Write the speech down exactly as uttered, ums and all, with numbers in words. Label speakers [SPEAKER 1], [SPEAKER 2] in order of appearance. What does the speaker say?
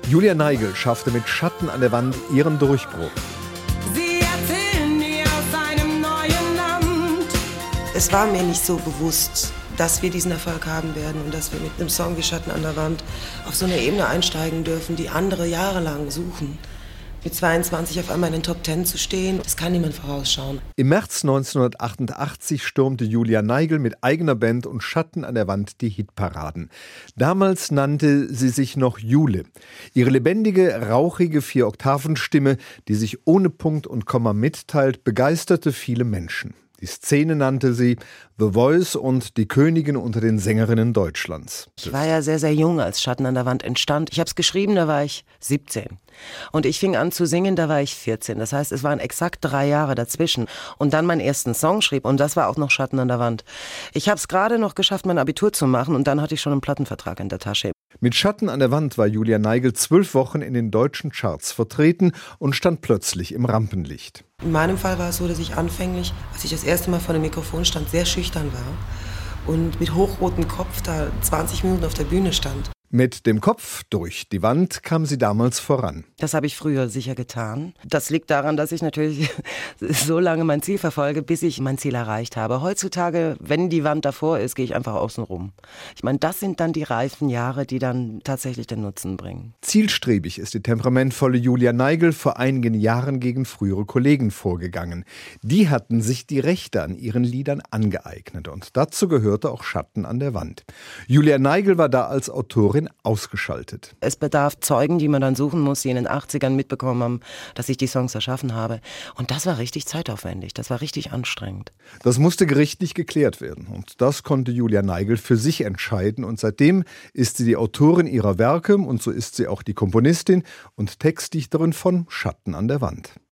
[SPEAKER 1] Julia Neigel schaffte mit Schatten an der Wand ihren Durchbruch.
[SPEAKER 2] Sie erzählen mir aus einem neuen Land.
[SPEAKER 3] Es war mir nicht so bewusst, dass wir diesen Erfolg haben werden und dass wir mit einem Song wie Schatten an der Wand auf so eine Ebene einsteigen dürfen, die andere jahrelang suchen. Mit zweiundzwanzig auf einmal in den Top Ten zu stehen, das kann niemand vorausschauen.
[SPEAKER 1] Im März neunzehnhundertachtundachtzig stürmte Julia Neigel mit eigener Band und Schatten an der Wand die Hitparaden. Damals nannte sie sich noch Jule. Ihre lebendige, rauchige Vier-Oktaven-Stimme, die sich ohne Punkt und Komma mitteilt, begeisterte viele Menschen. Die Szene nannte sie The Voice und die Königin unter den Sängerinnen Deutschlands.
[SPEAKER 3] Ich war ja sehr, sehr jung, als Schatten an der Wand entstand. Ich habe es geschrieben, da war ich siebzehn. Und ich fing an zu singen, da war ich vierzehn. Das heißt, es waren exakt drei Jahre dazwischen. Und dann meinen ersten Song schrieb und das war auch noch Schatten an der Wand. Ich habe es gerade noch geschafft, mein Abitur zu machen und dann hatte ich schon einen Plattenvertrag in der Tasche.
[SPEAKER 1] Mit Schatten an der Wand war Julia Neigel zwölf Wochen in den deutschen Charts vertreten und stand plötzlich im Rampenlicht.
[SPEAKER 3] In meinem Fall war es so, dass ich anfänglich, als ich das erste Mal vor dem Mikrofon stand, sehr schüchtern war und mit hochrotem Kopf da zwanzig Minuten auf der Bühne stand.
[SPEAKER 1] Mit dem Kopf durch die Wand kam sie damals voran.
[SPEAKER 3] Das habe ich früher sicher getan. Das liegt daran, dass ich natürlich so lange mein Ziel verfolge, bis ich mein Ziel erreicht habe. Heutzutage, wenn die Wand davor ist, gehe ich einfach außen rum. Ich meine, das sind dann die reifen Jahre, die dann tatsächlich den Nutzen bringen.
[SPEAKER 1] Zielstrebig ist die temperamentvolle Julia Neigel vor einigen Jahren gegen frühere Kollegen vorgegangen. Die hatten sich die Rechte an ihren Liedern angeeignet und dazu gehörte auch Schatten an der Wand. Julia Neigel war da als Autorin ausgeschaltet.
[SPEAKER 3] Es bedarf Zeugen, die man dann suchen muss, die in den achtzigern mitbekommen haben, dass ich die Songs erschaffen habe. Und das war richtig zeitaufwendig, das war richtig anstrengend.
[SPEAKER 1] Das musste gerichtlich geklärt werden. Und das konnte Julia Neigel für sich entscheiden. Und seitdem ist sie die Autorin ihrer Werke und so ist sie auch die Komponistin und Textdichterin von Schatten an der Wand.